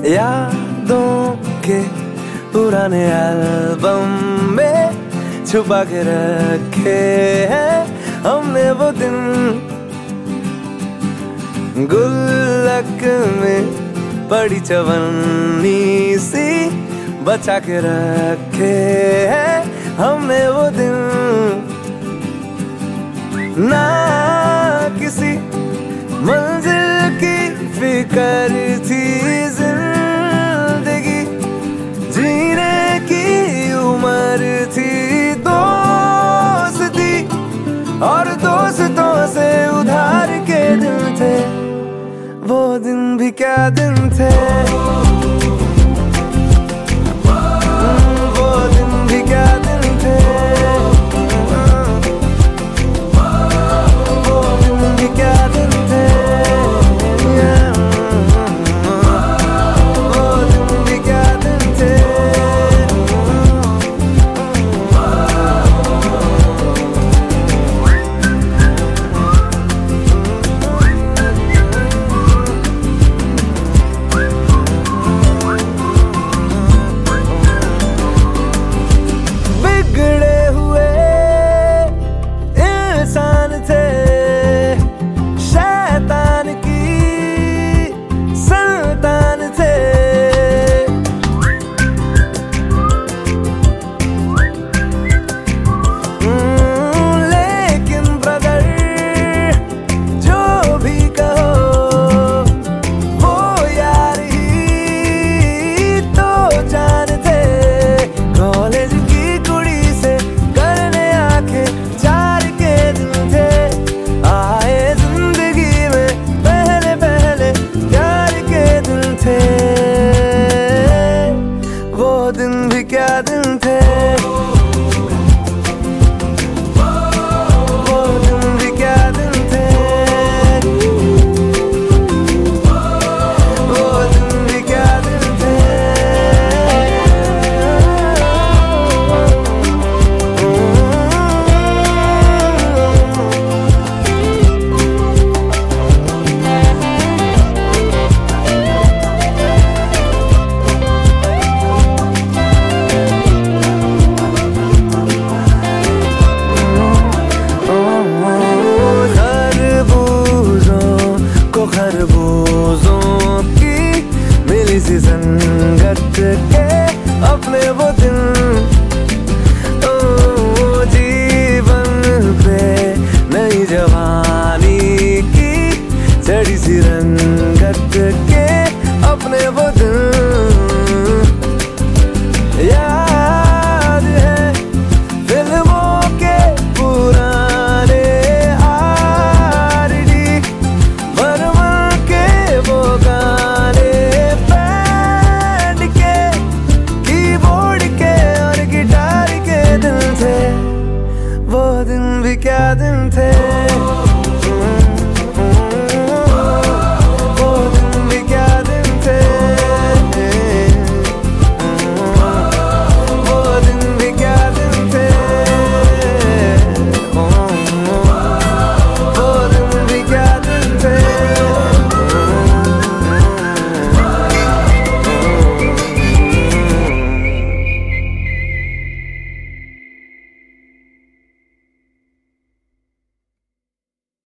यादों के पुराने एल्बम में छुपा के रखे हैं हमने वो दिन, गुल्लक में पड़ी चवन्नी सी बचा के रखे हैं हमने वो दिन। ना किसी मंजिल की फिक्र थी, जिंदगी जीने की उम्र थी, दोस्ती और दोस्तों से उधार के दिन थे, वो दिन भी क्या दिन थे, वो दिन भी क्या दिन थे, वो दिन भी क्या दिन थे, वो दिन भी क्या दिन थे। वो दिन भी क्या दिन थे, वो दिन भी क्या दिन थे, वो दिन भी क्या दिन थे। खरबूजों की मिली सी संगत के अपने वो दिन, ओ जीवन पे नई जवानी की चढ़ी सी रंगत के अपने वो दिन। याद है फिल्मों के पुराने वो दिन भी क्या दिन थे।